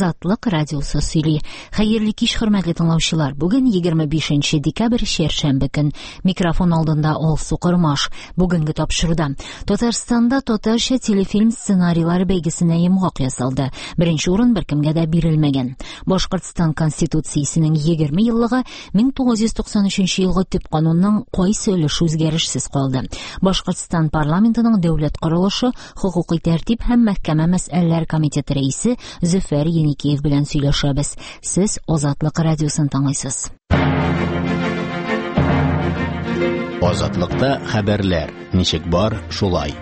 Азатлык радиосы сөйли. Хәерле кич, хөрмәтле тыңлаучылар. Бүген 25 декабрь шәршәмбе көн. Микрофон алдында Алсу Кырмаш. Бүгенге тапшыруда Татарстанда татарча телефильм сценарийлары бәйгесенә йомгак ясалды. Беренче урын беркемгә дә бирелмәгән. Башкортстан Конституциясенең 20 еллыгы 1993 елгы төп канунның кайсы өлеше үзгәрешсез калды. Башкортстан парламентының дәүләт корылышы, хокукый тәртип һәм мәхкәмә мәсьәләләре комитеты рәисе Зөфәр Еникеев белән сөйләшәбез. Сез Азатлык радиосын тыңлыйсыз. Азатлыкта хәбәрләр. Ничек бар, шулай.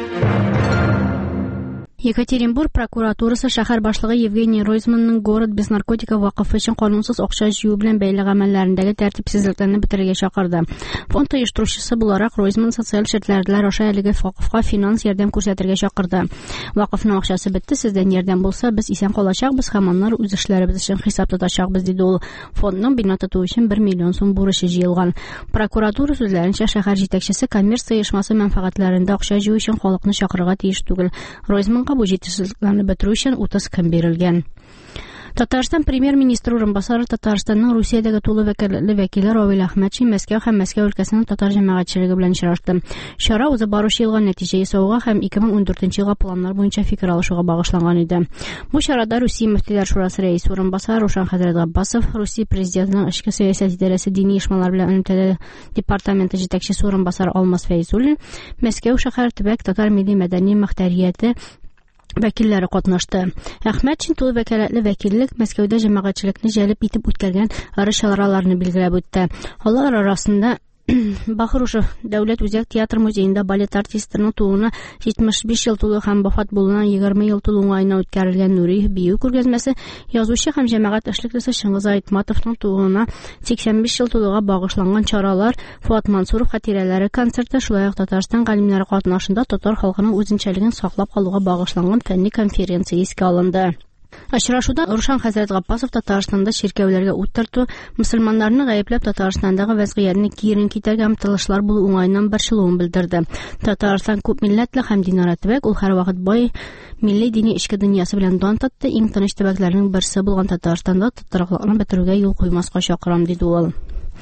Екатеринбург прокуратурасы шәһәр башлыгы Евгений Ройзманның город без наркотиков вакыфы өчен канунсыз акча җыю белән бәйле гамәлләрендәге тәртипсезлекләрне бетерергә чакырды. Фонд оештыручысы буларак Ройзман социаль шартларда аша әлеге вакыфка финанс ярдәм күрсәтергә чакырды. Вакыфның акчасы бетте, сездән ярдәм булса, без исән калачакбыз һәм аннары үз эшләребез өчен хисап тотачакбыз, диде ул. Фондның бина тоту өчен 1 миллион сум бурычы җыелган. Прокуратура сүзләренчә, шәһәр җитәкчесе коммерция оешмасы мәнфәгатьләрендә акча җыю өчен халыкны чакырырга тиеш түгел. Ройзман бу җитешсезлекләрне бетерү өчен 30 көн бирелгән. Татарстан премьер-министры урынбасары Татарстанның Русиядәге тулы вәкиле Равил Әхмәтшин Мәскәү һәм Мәскәү өлкәсенең татар җәмәгатьчелеге белән очрашты. Чара узып баручы елга нәтиҗә ясауга һәм 2014 елга планнар буенча фикер алышуга багышланган иде. Бу чарада Русия мөфтиләр шурасы рәисе урынбасары Рушан хәзрәт Габбасов, Русия президентының эчке сәясәт идарәсе дини эшмәләр белән элемтәле департаменты җитәкчесе урынбасары Алмаз Фәйзуллин, Мәскәү шәһәр төбәк татар милли мәдәни мөхтәрияте вәкилләре катнашты. Әхмәтшин тулы вәкаләтле вәкиллек Мәскәүдә җәмәгатьчелекне җәлеп итеп үткәргән ары чараларны билгеләп үтте. Алар арасында Бахрушев дәүләт үзәк театр музеенда балет артистларының тууына 75 ел тулу һәм вафат булуына 20 ел тулуына үткәрелгән Нури бию күргәзмәсе, язучы һәм җәмәгать эшлеклесе Шыңгыз Айтматовның тууына 85 ел тулуга багышланган чаралар, Фуат Мансуров хатирәләре концерты, шулай ук Татарстан галимнәре катнашында татар халкының үзенчәлеген саклап калуга багышланган фәнни конференция искә алынды. Очрашуда Рушан хәзрәт Габбасов Татарстанда чиркәүләргә ут тарту, мөселманнарны гаепләп Татарстандагы вазгыятьне киерен китәргә омтылышлар булу уңайыннан борчылуын белдерде. Татарстан күп милләтле һәм динара төбәк, ул һәрвакыт бай милли дини эчке дөньясы белән дан тотты. Иң тыныч төбәкләрнең берсе булган Татарстанда тотрыклыкны бетерүгә юл куймаска чакырам, диде ул.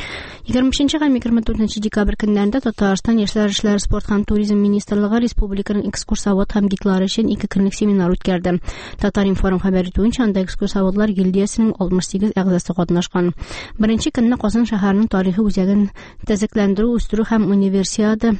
25 һәм 24 декабрь көннәрендә Татарстан яшьләр эшләре, спорт һәм туризм министрлыгы республиканың экскурсовод һәм гидлары өчен 2 көнлек семинар үткәрде. Татар-информ хәбәр итүенчә, анда экскурсоводлар гильдиясенең 68 әгъзасы катнашкан. Беренче көнне Казан шәһәренең тарихи үзәген төзекләндерү, үстерү һәм универсиада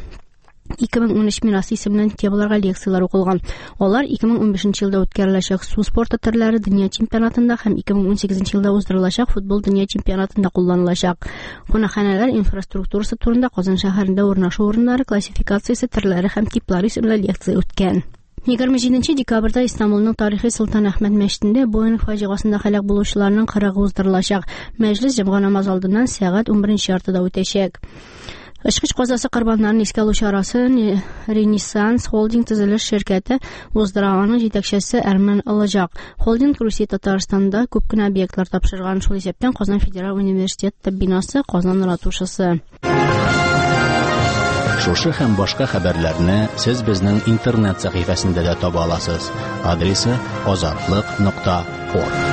2013 мирасы исемле темаларга лекциялар укылган. Алар 2015 елда үткәреләчәк су спорты төрләре дөнья чемпионатында һәм 2018 елда уздырылачак футбол дөнья чемпионатында кулланылачак. Кунакханәләр инфраструктурасы турында, Казан шәһәрендә урнашу урыннары классификациясе төрләре һәм типлары исемле лекция үткән. 27 декабрьдә Истанбулның тарихи Солтан Әхмәт мәчетендә Боинг фаҗигасында һәлак булучыларның кырыгы уздырылачак. Мәҗлес җомга намаз алдыннан сәгать 11 яртыда үтәчәк. Ышкыч казасы корбаннарын искә алу чарасын Ренессанс холдинг төзелеш ширкәте уздырганның җитәкчесе Әрмән Алыжак. Холдинг Русия Татарстанда күп кенә объектлар тапшырган, шул исәптән Казан федераль университеты бинасы, Казан ратушасы. Шушы һәм башка хәбәрләрне сез безнең интернет сәхифәсендә дә таба аласыз. Адресы azatlyk.org.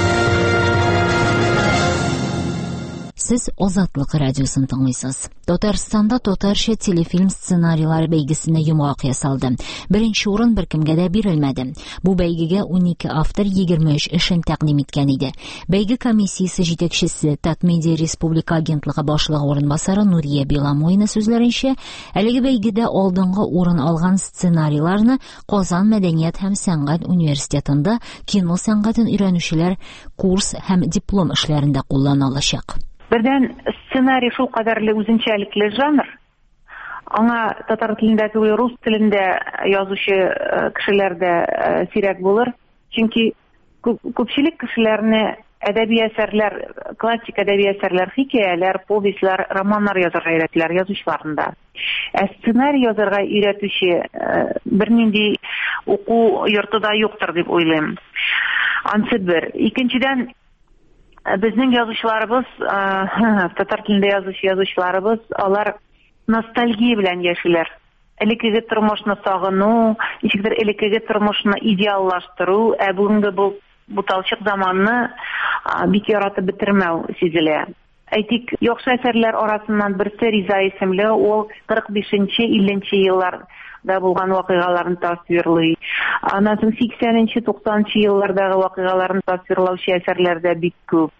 Сез Азатлык радиосын тыңлыйсыз. Татарстанда татарча телефильм сценарийлары бәйгесенә йомгак ясалды. Беренче урын беркемгә дә бирелмәде. Бу бәйгегә 12 автор 23 эшен тәкъдим иткән иде. Бәйге комиссиясе җитәкчесе Татмедиа Республика агентлыгы башлыгы урынбасары Нурия Беломоина сүзләренчә, әлеге бәйгедә алдынгы урын алган сценарийларны Казан мәдәният һәм сәнгать университетында кино сәнгатен өйрәнүчеләр курс һәм диплом эшләрендә куллана алачак. Бердән, сценарий шул кадәрле үзенчәлекле жанр. Аңа татар телендә түгел, рус телендә язучы кешеләр дә сирәк булыр. Чөнки күпчелек кешеләрне әдәби әсәрләр, классик әдәби әсәрләр, хикәяләр, повестьлар, романнар язарга өйрәтәләр язучыларында. Сценарий язарга өйрәтүче бернинди уку йортыда юктыр дип уйлыйм. Ансы бер. Икенчедән, безнең язучыларыбыз, татар телендә язучыларыбыз, алар ностальгия белән яшиләр. Элекеге тормышны сагыну, ничектер элекеге тормышны идеаллаштыру, бүгенге бу буталчык заманны бик яратып бетермәү сизелә. Әйтик, яхшы әсәрләр арасыннан берсе Риза исемле, ул 45-50 елларда булган вакыйгаларны тасвирлый. Аннан соң 80-90 еллардагы вакыйгаларны тасвирлаучы әсәрләр дә бик күп.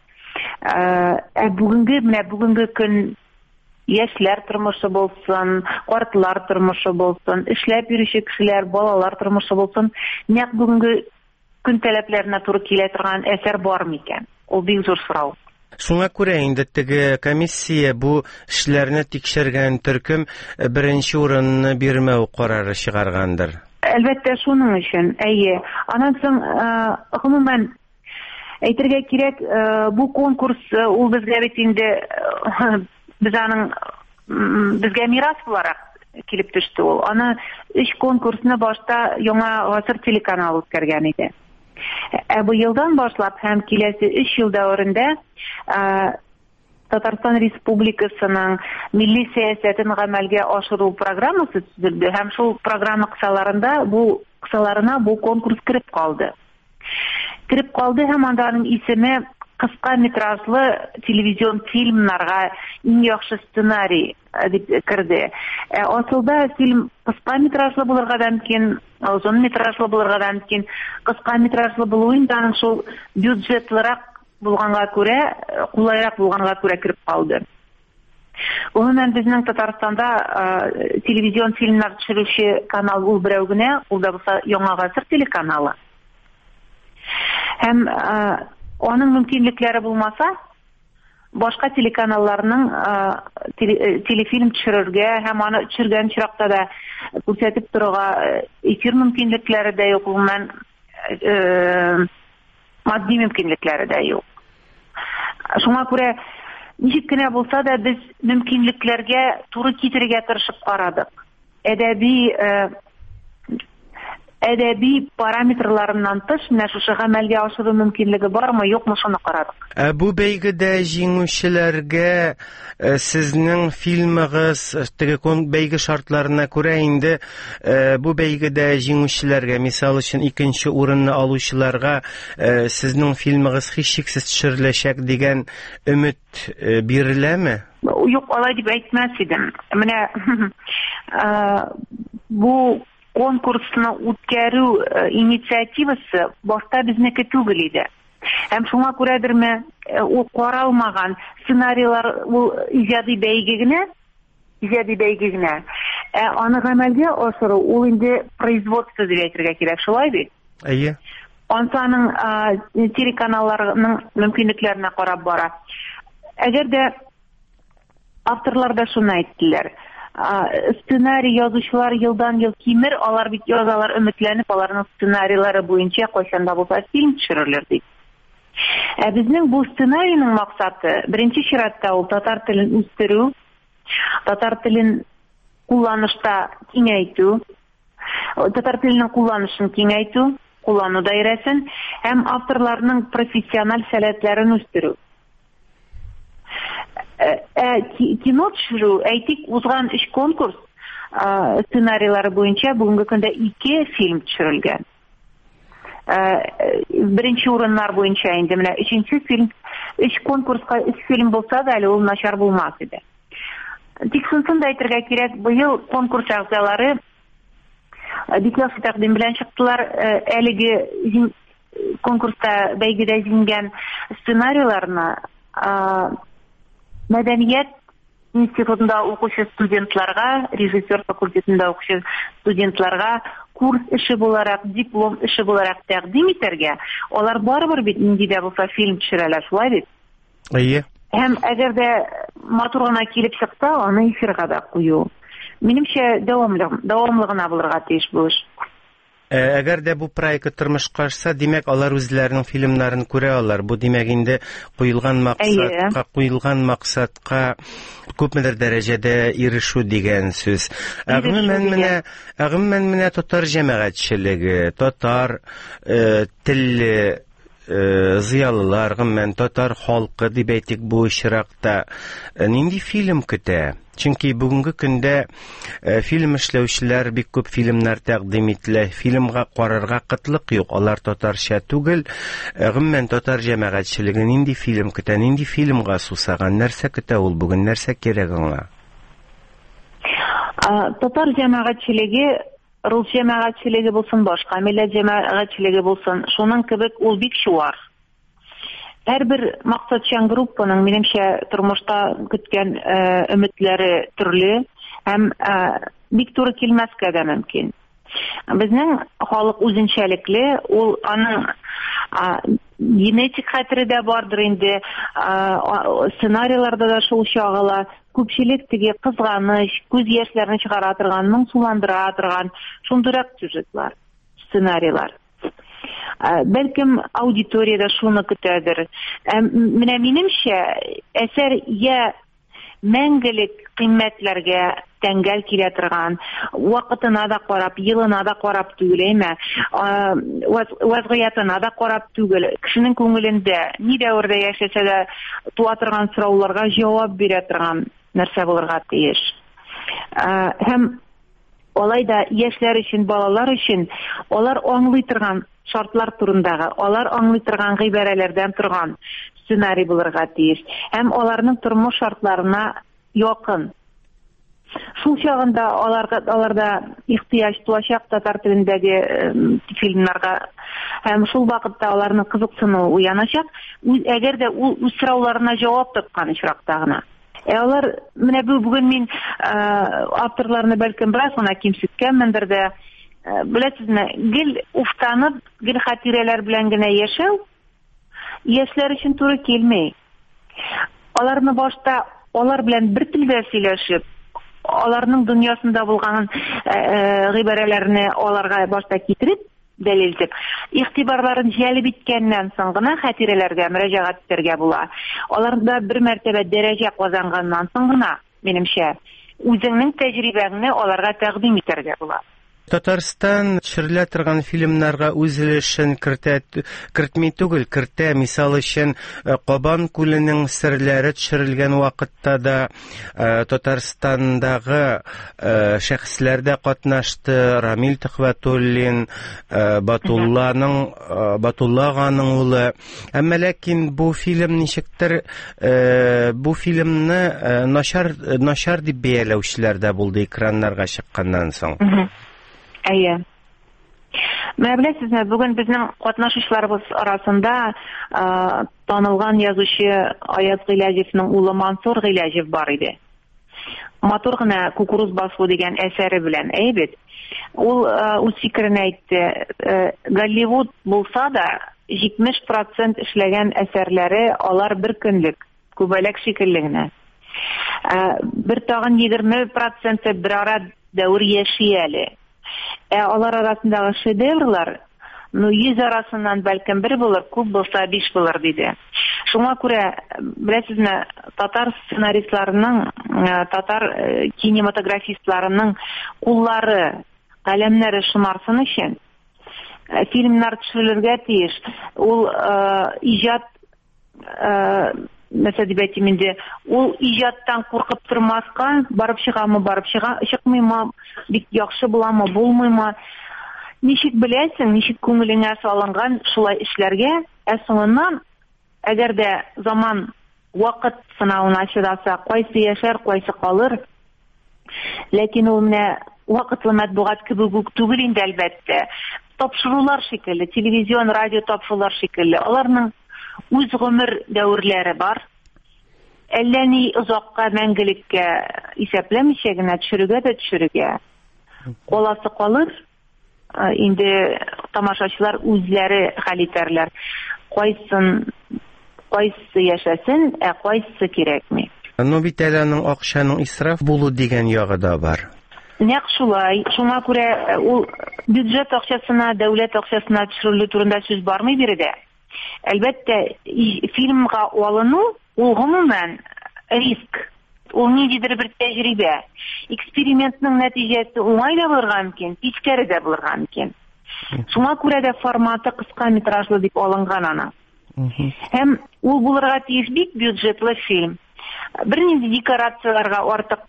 Бүгенге көн яшьләр тормышы булсын, картлар тормышы булсын, эшләп йөрүче кешеләр, балалар тормышы булсын, нәкъ бүгенге көн таләпләренә туры килә торган әсәр бар микән? Ул бик зур сорау. Шуңа күрә инде теге комиссия бу эшләрне тикшергән төркем беренче урынны бирмәү карары чыгаргандыр. Әлбәттә шуның өчен, әйе. Аннан соң гомумән әйтергә кирәк, бу конкурс ул безгә бит инде безгә мирас буларак килеп төште ул. Аны 3 конкурсны башта Яңа Гасыр телеканалы үткәргән иде. Бу елдан башлап һәм киләсе 3 ел дәвамында Татарстан Республикасының милли сәясәтен гамәлгә ашыру программасы төзелде һәм шул программа кысаларына бу конкурс кереп калды. Һәм аның исеме кыска метражлы телевизион фильмнарга иң яхшы сценарий дип кирде. Асылда фильм кыска метражлы булырга да мөмкин, озын метражлы булырга да мөмкин. Кыска метражлы булуында аның шул бюджетлырак булганга күрә, кулайрак булганга күрә кирип калды. Гомумән безнең Татарстанда телевизион фильмнар төшерүче канал ул берәү генә, ул да булса Яңа Гасыр телеканалы. Һәм аның мөмкинлекләре булмаса, башка телеканалларның телефильм төшерергә һәм аны төшергән чиракта да күрсәтеп торырга эфир мөмкинлекләре дә юк, гомумән матди мөмкинлекләре дә юк. Шуңа күрә ничек кенә булса да без мөмкинлекләргә туры китерергә тырышып карадык. Әдәби параметрларыннан тыш, менә шушы гамәлгә ашыру мөмкинлеге бармы, юкмы, шуны карадык. Бу бәйгедә җиңүчеләргә сезнең фильмыгыз теге бәйге шартларына күрә инде бу бәйгедә җиңүчеләргә, мисал өчен 2нче урынны алучыларга сезнең фильмыгыз һичшиксез төшереләчәк дигән өмет биреләме? Юк, алай дип әйтмәс идем. Менә бу конкурсны үткәрү инициативасы башта безнеке түгел иде. Һәм шуңа күрәдерме, ул каралмаган сценарийлар ул иҗади бәйге генә. Аны гамәлгә ашыру ул инде производство дип әйтергә кирәк, шулай бит? Әйе. Ансаның телеканалларның мөмкинлекләренә карап бара. Әгәр дә авторлар да шуны әйттеләр. Сценарий язучылар елдан-ел кимер, алар бит язалар өметләнеп, аларның сценарийлары буенча кайчанда булса фильм төшерерләр дип. Безнең бу сценарийның максаты беренче чиратта ул татар телен үстерү, татар телен кулланышта киңәйтү, татар теленең кулланышын киңәйтү, куллану даирәсен һәм авторларның профессиональ сәләтләрен үстерү. Кино төшерү, әйтик, узган 3 конкурс сценарийлары буенча бүгенге көндә 2 фильм төшерелгән. Беренче урыннар буенча инде менә 3нче фильм, 3 конкурска 3 фильм булса да, әле ул начар булмас иде. Тик шунысын да әйтергә кирәк, быел конкурс әгъзалары бик яхшы тәкъдим белән чыктылар. Әлеге конкурста бәйгедә җиңгән сценарийларны Мәдәният институтында укучы студентларга, режиссер факультетында укучы студентларга курс эше буларак, диплом эше буларак тәкъдим итәргә, алар барыбер бит нинди дә булса фильм төшерәләр, шулай бит? Әйе. Һәм әгәр дә матур гына килеп чыкса, аны эфирга да кую. Минемчә, дәвамлы гына булырга тиеш бу эш. Әгәр дә бу проект тормышка ашса, димәк, алар үзләренең фильмнарын күрә алар. Бу димәк инде куелган максатка күпмедер дәрәҗәдә ирешү дигән сүз. Агымман менә татар җәмәгатьчелеге, татар телле зыялылар, гомумән татар халкы дип әйтик бу очракта нинди фильм көтә? Чөнки бүгенге көндә фильм эшләүчеләр бик күп фильмнар тәкъдим ителә. Фильмга карарга кытлык юк. Алар татарча түгел. Гомумән татар җәмәгатьчелеге нинди фильм көтә? Нинди фильмга сусаган? Нәрсә көтә ул бүген? Нәрсә кирәк аңа? Татар җәмәгатьчелеге, рус җәмәгатьчелеге булсын, башка милләт җәмәгатьчелеге булсын, шуның кебек ул бик чуар. Һәрбер максатчан группаның, минемчә, тормышта көткән өметләре төрле һәм бик туры килмәскә дә мөмкин. Безнең халык үзенчәлекле, ул аның генетик хәтере дә бардыр инде, сценарийларда да шул чагыла. Күпчелек теге кызганыч, күз яшьләрен чыгара торган, моңсуландыра торган шундыйрак сюжетлар, сценарийлар. Бәлкем аудиторияда шуны көтәдер. Менә минемчә, әсәр я мәңгелек кыйммәтләргә тәңгәл килә торган, вакытына да карап, елына да карап түгел, әйме, вазгыятына да карап түгел, кешенең күңелендә ни дәврдә яшәсә дә туа торган сорауларга җавап бирә торган нәрсә булырга тиеш. Һәм алай да яшьләр өчен, балалар өчен алар аңлый торган шартлар турындагы, алар аңлый торган гыйбарәләрдән торган сценарий булырга тиеш. Һәм аларның тормыш шартларына якын. Шул чагында аларда ихтыяҗ туачак татар телендәге фильмнарга, һәм шул вакытта аларның кызыксынуы уяначак, әгәр дә ул үз сорауларына җавап тапкан очракта гына. Алар, менә бүген мин авторларны бәлкем бераз гына кимсеткәнмендер дә, беләсезме, гел уфтанып, гел хатирәләр белән генә яшәү яшьләр өчен туры килмәй. Аларны башта алар белән бер телдә сөйләшеп, аларның дөньясында булган гыйбарәләрне аларга башта китереп, дәлилтеп, игътибарларын җәлеп иткәннән соң гына хатирәләргә мөрәҗәгать итәргә була. Аларда бер мәртәбә дәрәҗә казанганнан соң гына, минемчә, үзеңнең тәҗрибәңне аларга тәкъдим итәргә була. Татарстан төшерелә торган фильмнарга үз өлешен кертми түгел, кертә. Мисал өчен, Кабан күленең серләре төшерелгән вакытта да Татарстандагы шәхесләр дә катнашты. Рамил Төхвәтуллин, Батулла аганың улы. Әмма ләкин бу фильм ничектер, бу фильмны начар дип бәяләүчеләр дә булды экраннарга чыкканнан соң. Әйе. Менә беләсезме, бүген безнең катнашучыларыбыз арасында танылган язучы Аяз Гыйләҗевнең улы Мансур Гыйләҗев бар иде. Матур гына Кукуруз басу дигән әсәре белән, әйбет. Ул үз фикерен әйтте. Голливуд булса да 70% эшләгән әсәрләре алар бер көнлек, күбәләк шикелле генә. Бер тагын 20% бер ара дәвр яши әле. Алар арасындагы шедеврлар, 100 арасыннан бәлкем 1 булыр, күп булса 5 булыр диде. Шуңа күрә, беләсезме, татар сценаристларының, татар кинематографистларының куллары, каләмнәре шымарсын өчен фильмнар төшерелергә тиеш. Ул иҗат, мәсәлән дип әйтим инде, ул иҗаттан куркып тормаска, барып чыгамы, чыкмыймы, бик яхшы буламы, булмыймы? Ничек беләсең, ничек күңелеңә салынган шулай эшләргә, соңыннан, әгәр дә заман, вакыт сынауына чыдаса, кайсы яшәр, кайсы калыр. Ләкин ул менә вакытлы матбугат кебек үк түгел инде, әлбәттә. Тапшырулар шикелле, телевизион, радио тапшырулар шикелле. Аларның үз гомер дәверләре бар. Әллә ни озакка, мәңгелеккә исәпләмичә генә төшерүгә. Каласы калыр. Инде тамашачылар үзләре хәл итәрләр. Кайсы яшәсен, кайсы кирәкми. Ну бит әленың акчаның исраф булу дигән ягы да бар. Нәкъ шулай. Шуңа күрә ул бюджет акчасына, дәүләт акчасына төшерелү турында сүз бармый биредә. Әлбәттә, фильмга алыну ул гомумән риск. Ул ниндидер бер тәҗрибә. Экспериментның нәтиҗәсе уңай да булырга мөмкин, тискәре дә булырга мөмкин. Шуңа күрә дә форматы кыска метражлы дип алынган аны. Һәм ул булырга тиеш бик бюджетлы фильм. Бернинди декорацияларга артык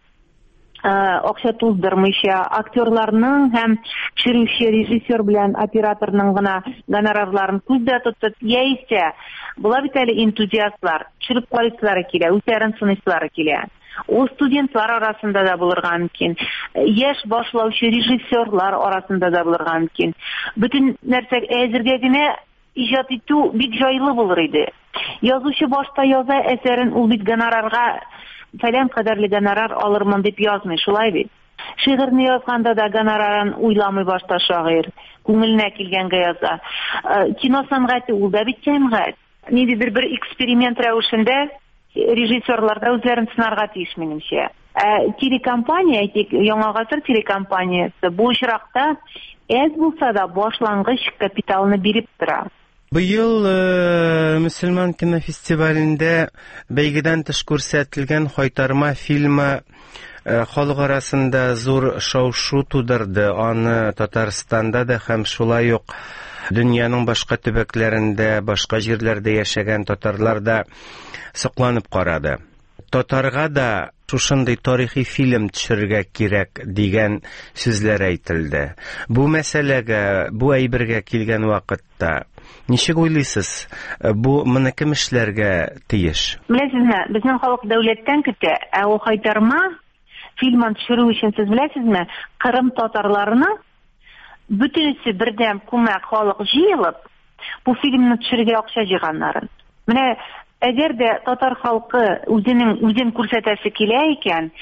акча туздырмыйча, актерларның һәм төшерүче режиссер белән операторның гына гонорарларын күздә тотып, яисә була бит әле энтузиастлар, төшереп карыйсылары килә, үзләрен сыныйсылары килә. Ул студентлар арасында да булырга мөмкин, яшь башлаучы режиссерлар арасында да булырга мөмкин. Бүтән нәрсә әзергә генә иҗат итү бик җайлы булыр иде. Язучы башта яза әсәрен, ул бит гонорарга фәлән кадәрле гонорар алырмын дип язмый, шулай бит. Шигырьне язганда да гонорарын уйламый башта шагыйрь, күңеленә килгәнгә яза. Кино сәнгате ул да бит сәнгать. Ниндидер бер эксперимент рәвешендә режиссерлар да үзләрен сынарга тиеш, минемчә. Телекомпания, әйтик, Яңа гасыр телекомпаниясе бу очракта әз булса да башлангыч капиталны биреп тора. Быел Мөселман кинофестивалендә бәйгедән тыш күрсәтелгән Кайтарма фильмы халык арасында зур шау-шу тудырды. Аны Татарстанда да һәм шулай ук дөньяның башка төбәкләрендә, башка җирләрдә яшәгән татарлар да сокланып карады. Татарга да шушындый тарихи фильм төшерергә кирәк дигән сүзләр әйтелде. Бу мәсьәләгә, бу әйбергә килгән вакытта ничек уйлыйсыз? Бу моны кем эшләргә тиеш? Беләсезме, безнең халык дәүләттән көтә, ә ул Кайтарма фильмын төшерү өчен сез беләсезме, Кырым татарларының бөтенесе бердәм күмәк халык җыелып, бу фильмны төшерергә акча җыйганнарын. Менә әгәр дә татар халкы үзен күрсәтәсе килә икән,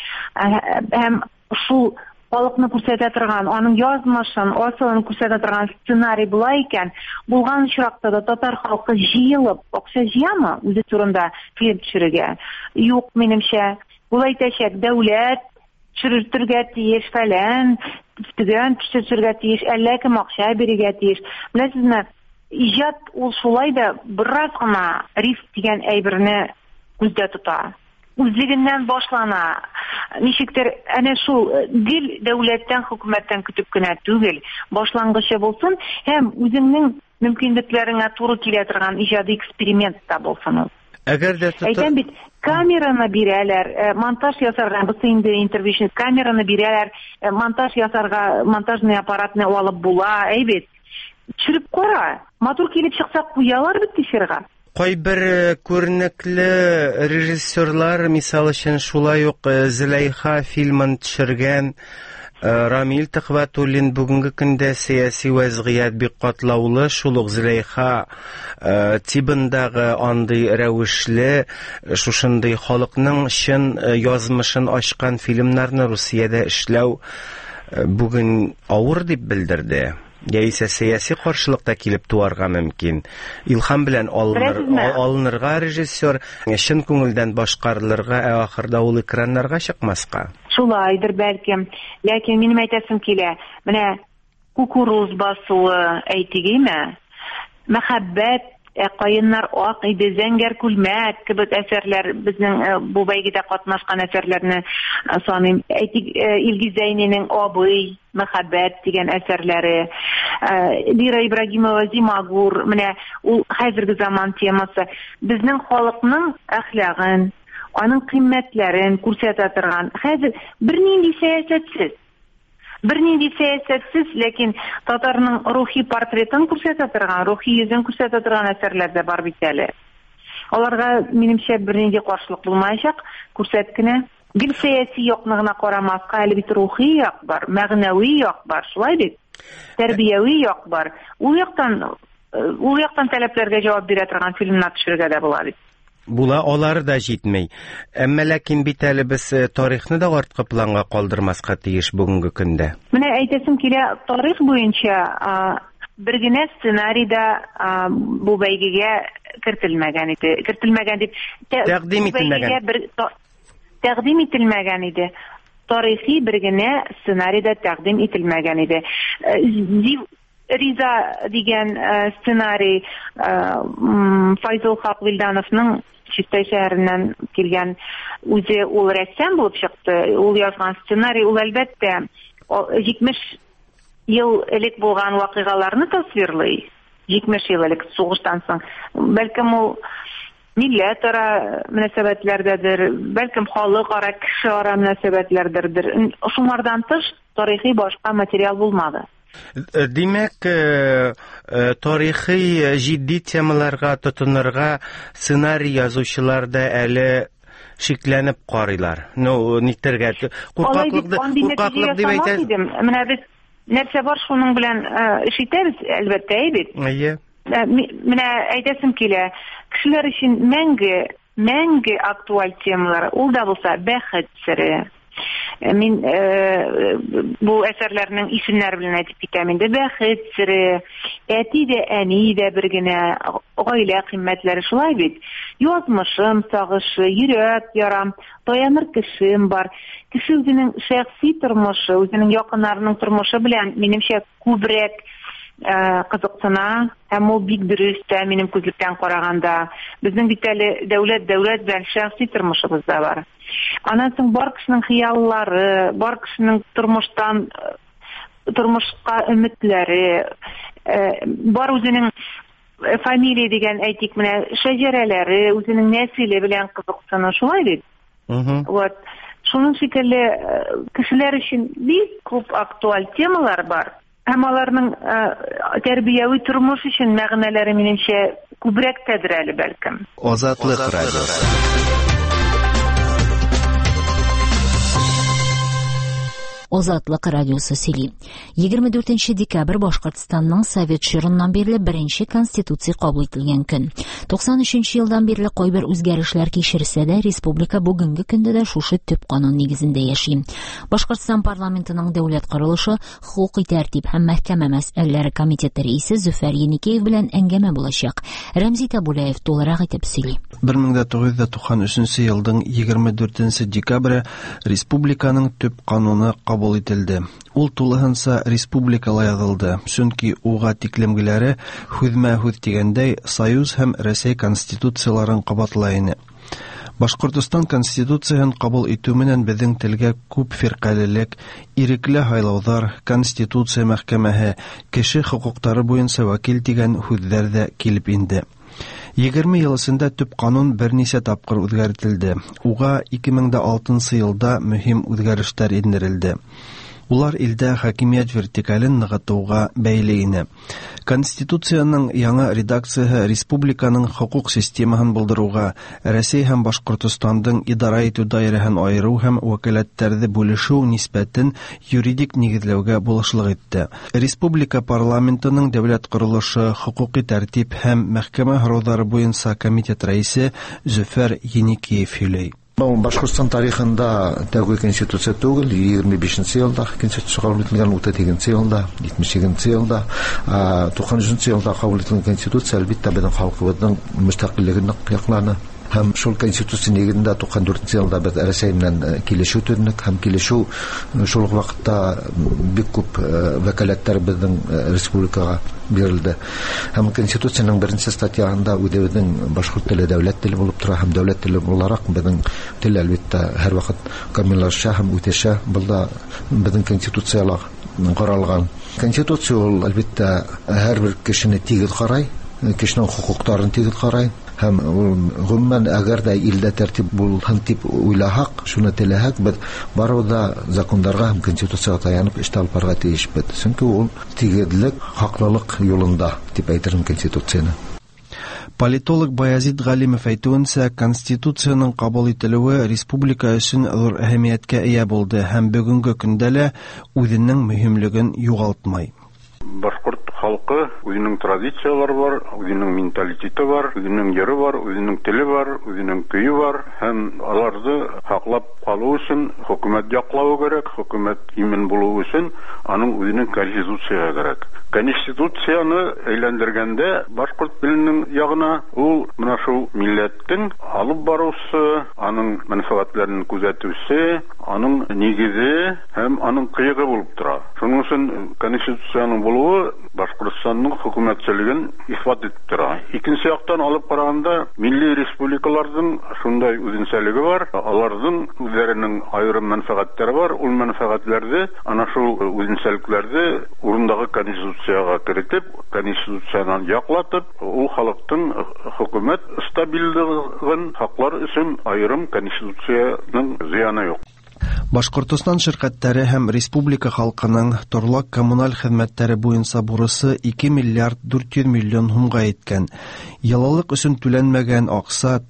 һәм шул халыкны күрсәтә торган, аның язмышын, асылын күрсәтә торган сценарий була икән, булган очракта да татар халкы җыелып акча җыямы үзе турында фильм төшерергә? Юк, минемчә, ул әйтәчәк, дәүләт төшерергә тиеш, фәлән, төшерергә тиеш, әллә кем акча бирергә тиеш. Беләсезме, иҗат ул шулай да бераз гына риск дигән әйберне күздә тота. Үзлегеннән башлана. Ничектер, әнә шул дил дәүләттән, хөкүмәттән көтеп кенә түгел, башлангычы булсын, һәм үзеңнең мөмкинлекләреңә туры килә торган иҗади эксперимент та булсын ул. Әгәр дә әйтәм бит, камераны бирәләр, монтаж ясарга, без инде интервью, камераны бирәләр, монтаж ясарга, монтажный аппаратны алып була, әйбит. Төшереп кара, матур килеп чыкса куялар бит эфирга. Кайбер күренекле режиссерлар, мисал өчен шулай ук Зөләйха фильмын төшергән Рамил Төхвәтуллин бүгенге көндә сияси вазгыять бик катлаулы, шул ук Зөләйха тибындагы андый рәвешле, шушындый халыкның чын язмышын ачкан фильмнарны Русиядә эшләү бүген авыр дип белдерде. Яисә сәяси каршылыкта килеп туарга мөмкин. Илһам белән алынырга режиссер, чын күңелдән башкарылырга, ә ахырда ул экраннарга чыкмаска. Шулайдыр бәлкем. Ләкин минем әйтәсем килә, менә Кукуруз басуы әйтегеме? Мәхәббәт, Каеннар ак иде, Зәңгәр күлмәк кебек әсәрләр, безнең бу бәйгедә катнашкан әсәрләрне саныйм. Әйтик, Илгиз Зәйнинең Абый, Мәхәббәт дигән әсәрләре, Лира Ибрагимова Зимагур, менә ул хәзерге заман темасы, безнең халыкның әхлагын, аның кыйммәтләрен күрсәтә торган. Хәзер бернинди сәясәтсез, ләкин татарның рухи портретын күрсәтә торган, рухи йөзен күрсәтә торган әсәрләр дә бар бит әле. Аларга минемчә бернинди каршылык булмаячак, күрсәткенә. Гел сәяси якны карамаска, әле бит рухи як бар, мәгънәви як бар, шулай бит. Тәрбияви як бар. Ул яктан таләпләргә җавап бирә торган фильмнар төшерергә дә була бит. Була, алары да җитмәй. Әмма ләкин бит әле без тарихны да арткы планга калдырмаска тиеш бүгенге көндә. Менә әйтәсем килә, тарих буенча бер генә сценарийда бу бәйгегә кертелмәгән иде. Кертелмәгән дип тәкъдим ителмәгән иде. Тарихи бер генә сценарийда тәкъдим ителмәгән иде. Риза дигән сценарий Файзул Хак Вилдановның Чистай шәһәреннән килгән, үзе ул рәссам булып чыкты. Ул язган сценарий, ул әлбәттә 70 ел элек булган вакыйгаларны тасвирлый. 70 ел элек сугыштан соң. Бәлкем ул милләт ара мөнәсәбәтләрдәдер, бәлкем халык ара, кеше ара мөнәсәбәтләрдер. Шулардан тыш тарихи башка материал булмады. Димәк, тарихи җитди темаларга тотынырга сценарий язучылар да әле шикләнеп карыйлар. Нитәргә? Куркаклык дип әйтәсез. Менә без нәрсә бар шуның белән эш итәбез, әлбәттә, бит. Менә әйтәсем килә, кешеләр өчен мәңге актуаль темалар, ул да булса бәхет сире. Мин бу әсәрләрнең исемнәре белән әйтеп китәм инде. Бәхет сире, әти дә, әни дә бер генә, гаилә кыйммәтләре шулай бит. Язмышым, сагышы, йөрәк ярам, таяныр кешем бар. Кеше үзенең шәхси тормышы, үзенең якыннарының тормышы белән минемчә күбрәк кызыксына, һәм ул бик дөрес тә минем күзлектән караганда. Безнең бит әле дәүләт белән шәхси тормышыбыз да бар. Аннан соң бар кешенең хыяллары, бар кешенең тормышка үмитләре, бар үзенең фамилия дигән әйтик менә шәҗәрәләре, үзенең нәселе белән кызыксына, шулай бит. Вот. Шуның шикелле кешеләр өчен бик күп актуаль темалар бар. Һәм аларның тәрбияви тормыш өчен мәгънәләре минемчә күбрәк тәдер әле бәлкем. Азатлык радиосы. Азатлык радиосы сөйли. 24 декабрь Башкортстанның Совет чорыннан бирле беренче конституция кабул ителгән көн. 93 елдан бирле кайбер үзгәрешләр кичерсә дә, республика бүгенге көндә дә шушы төп канун нигезендә яши. Башкортстан парламентының дәүләт корылышы, хукук тәртип һәм мәхкәмә мәсьәләләре комитеты рәисе Зөфәр Еникеев белән әңгәмә булачак. Рәмзи Табулаев тулырак итеп сөйли. 1993 елның 24 декабрь республиканың төп кануны кабул ителде. Ул тулыһынча республикала язылды, чөнки уга тиклемгеләре хүзмә-хүз дигәндәй Союз һәм Россия конституцияларын кабатлай иде. Башкортстан конституциясын кабул итү менән безнең телгә күп фиркалелек, ирекле һайлаулар, конституция мәхкәмәһе, кеше хукуклары буенча вәкил дигән хүзләр дә килеп инде. 20 ел эчендә төп канун берничә тапкыр үзгәртелде. Уга 2006 елда мөһим үзгәрешләр индерелде. Улар илдә хакимият вертикален ныгытуга бәйле иде. Конституцияның яңа редакциясе республиканың хукук системасын булдыруга, Россия һәм Башкортстандың идара итү даирәһен аеру һәм вәкаләтләрне бүлешү нисбәтен юридик нигезләүгә булышлык итте. Республика парламентының дәүләт корылышы, хукукый тәртип һәм мәхкәмә һораулары буенча комитет рәисе Зөфәр Еникеев сөйли. Башкортстан тарихында тәүге конституция түгел, 25 елда конституция кабул ителгән, 32 елда, 78 елда, 93 елда кабул ителгән конституция әлбәттә безнең халкыбызның мөстәкыйльлеген якланы. Һәм шул конституция нигезендә 94 елда без Россия белән килешү төзедек, һәм килешү шул вакытта бик күп вәкаләтләр безнең республикага бирелде. Һәм конституциянең беренче статьясында үзебезнең башкорт теле дәүләт теле булып тора, һәм дәүләт теле буларак безнең тел әлбәттә һәрвакыт камиллаша һәм үтәшә. Булда безнең конституциялар каралган. Конституция ул әлбәттә һәрбер кешене тигез карай, кешенең хукукларын тигез карай. Һәм гомумән әгәр дә илдә тәртип булһын дип уйлаһак, шуны теләһәк, без барыбызда законнарга һәм конституциягә таянып эш алып барырга тиешбез. Чөнки ул тигезлек, хаклылык юлында дип әйтермен конституцияны. Политолог Баязит Галимов әйтүенчә, конституцияның кабул ителүе республика өчен зур әһәмияткә ия булды һәм бүгенге көндә лә үзенең мөһимлеген югалтмый. Башкорт халкы үзенең традициялары бар, үзенең менталитеты бар, үзенең йөрү бар, үзенең теле бар, үзенең көе бар һәм аларны хаклап калу өчен хөкүмәт яклау кирәк, хөкүмәт имин булу өчен аның үзенең конституцияга кирәк. Конституцияны әйләндергәндә башкорт теленең ягына ул менә шул милләттең алып барусы, аның мәнфәгатьләрен күзәтүсе, аның нигезе һәм аның кыегы булып тора. Шуның өчен конституцияның булуы Башкортстанның хөкүмәтчелеген исбат итеп тора. Икенче яктан алып караганда, милли республикаларның шундай үзенчәлеге бар. Аларның үзләренең аерым мәнфәгатьләре бар. Ул мәнфәгатьләрне ана шул үзенчәлекләрне урындагы конституцияга кертеп, конституцияны яклатып, ул халыктың хөкүмәт стабильлыгын саклар өчен аерым конституцияның зыяны юк. Башкортстан ширкәтләре һәм республика халкының торлак коммуналь хезмәтләре буенча бурысы 2 миллиард 400 миллион сумга иткән. Яллык өчен түләнмәгән акса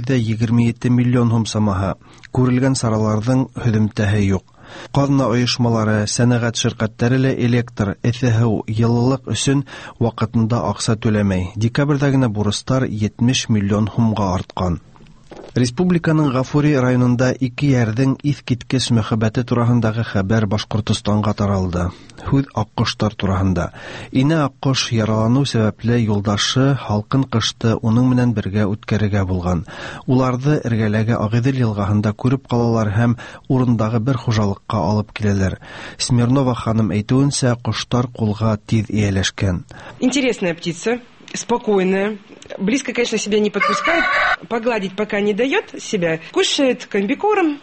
927 миллион сум самаһы. Күрелгән сараларның һөдемтәһе юк. Казна оешмалары, сәнәгать ширкәтләре лә электр, ЭТХУ яллык өчен вакытында акса түләмәй. Декабрьдә генә бурыстар 70 миллион сумга арткан. Республиканың Гафури районында 2 ярдың искиткеч мөхәббәте турасындагы хәбәр Башкортстанга таралды. Хүз аккоштар турасында. Ине аккош яралану сәбәпле юлдашы халкын кышты уның менән бергә үткәрергә булган. Уларны эргәләге Агыйдел елгаһында күреп калалар һәм урындагы бер хуҗалыкка алып киләләр. Смирнова ханым әйтүенчә, коштар кулга тиз ияләшкән. Интересная птица. Спокойная, близко, конечно, себя не подпускает, погладить пока не дает себя, кушает комбикорм,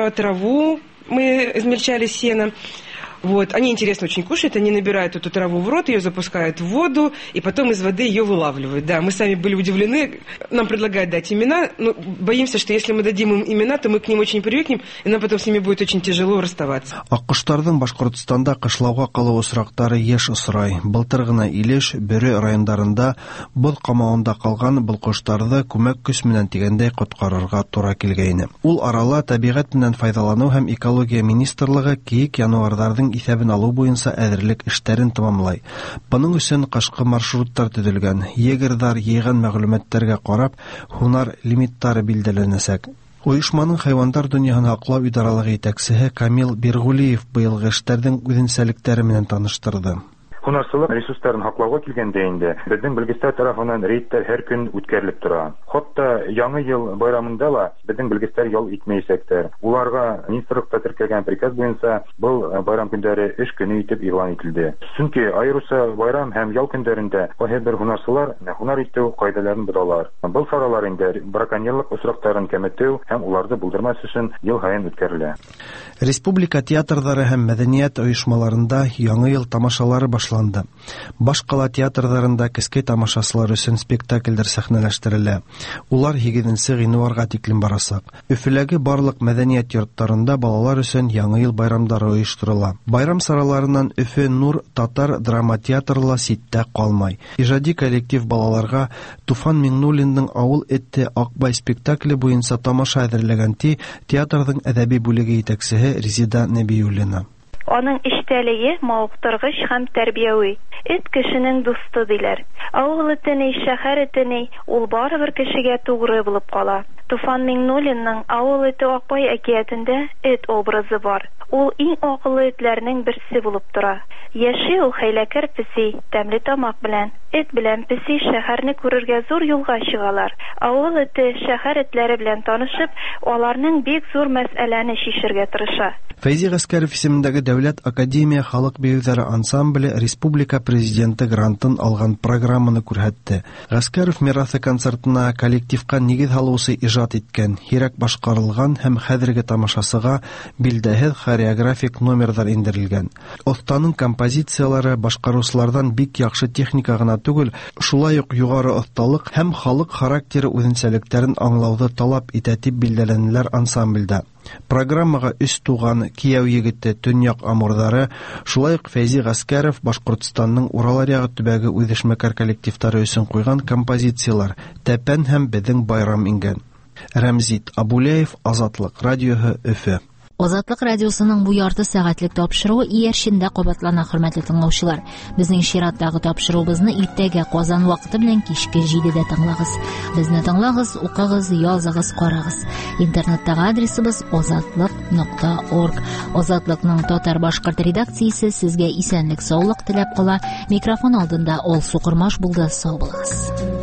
траву, мы измельчали сено. Вот. Они интересно очень кушают, они набирают эту траву в рот, ее запускают в воду, и потом из воды ее вылавливают. Да, мы сами были удивлены, нам предлагают дать имена, но боимся, что если мы дадим им имена, то мы к ним очень привыкнем, и нам потом с ними будет очень тяжело расставаться. Аккоштарның Башкортстанда кышлауга калу осрактары еш осрай. Былтыр гына Илеш, Бөрө райондарында боз камавында калган был коштарны күмәк көч менән тигәндәй коткарырга туры килгәйне. Ул арала табигать менән файдалану һәм экология министрлыгы киек януарларның исәбен алу буенча әзерлек эшләрен тәмамлай. Буның өчен кышкы маршруттар төзелгән. Егердар йыйган мәгълүматларга карап, һунар лимиттары билдәләнәсәк. Оешманың хайвандар дөньяһын аклау идаралыгы итәкчесе Камил Биргулиев быелгы эшләрнең үзенчәлекләре менән таныштырды. Һунарчылык ресурсларын һаклауга килгәндә инде безнең белгечләр тарафыннан рейдтер һәр көн үткәрелеп тора. Хатта яңа ел байрамында ла безнең белгечләр ял итмәячәктер. Уларга министрлыкта теркәлгән приказ буенча бу байрам көндәре эш көне итеп игълан ителде. Чөнки айрыуса байрам һәм ял көндәрендә һәрбер һунарчылар һунар итү кайдаларын биралар. Бу саралар инде браконьерлык очракларын кәметү һәм уларны булдырмас өчен ел һайын үткәрелә. Республика театрдары һәм мәдәният оешмаларында яңа ел тамашалары башланды. Башкала театрдарында кескәй тамашачылар өчен спектакльләр сәхнәләштерелә. Улар 8 гыйнварга тиклем барачак. Өфеләге барлык мәдәният йортларында балалар өчен яңа ел байрамнары оештырыла. Байрам сараларыннан Өфе Нур татар драма театры ситтә калмай. Иҗади коллектив балаларга Туфан Миңнуллинның Авыл этте Акбай спектакле буенча тамаша әзерләгән театрның әдәби бүлеге итәкчесе Резида Нәбиуллина. Аның эштәлеге мавыктыргыч һәм тәрбияви. Эт кешенең дусты диләр. Авыл этене, шәһәр этене ул барыбер кешегә тугры булып кала. Туфан Миңнуллинның Авыл эте Акбай әкиятендә эт образы бар. Ул иң акыллы этләрнең берсе булып тора. Яши ул хәйләкәр песи, тәмле тамак белән. Эт белән песи шәһәрне күрергә зур юлга чыгалар. Авыл эте шәһәр этләре белән танышып, аларның бик зур мәсьәләне шишергә тырыша. Фәйзи Гаскәров исемендәге Дәүләт академия халык биюләре ансамбле республика президенты грантын алган программаны күрһәтте. Гаскәров мирасы концертына коллективка нигез салучы иҗат иткән, һирәк башкарылган һәм хәзерге тамашасыга билдәһез хореографик номерлар индерелгән. Останың композициялары башкаручылардан бик яхшы техника гына түгел, шулай ук югары осталык һәм халык характеры үзенчәлекләрен аңлауды талап итә дип билдәләнделәр ансамбльдә. Программага үз туган кияү егете Төньяк Амурдары, шулай ук Фәйзи Гаскәров Башкортстанның Урал-Аръягы төбәге үзешмәкәр коллективтары өчен куйган композициялар Тәпән һәм Безнең байрам ингән. Рәмзит Абулеев, Азатлык радиоһы, Өфе. Азатлык радиосының бу ярты сәгатьлек тапшыруы иярчендә кабатлана, хөрмәтле тыңлаучылар. Безнең чираттагы тапшыруыбызны иртәгә Казан вакыты белән кичке 7дә тыңлагыз. Безне тыңлагыз, укыгыз, языгыз, карагыз. Интернеттагы адресыбыз azatlyk.org. Азатлыкның татар-башкорт редакциясе сезгә исәнлек, саулык теләп кала. Микрофон алдында Алсу Кырмаш булды. Сау булыгыз.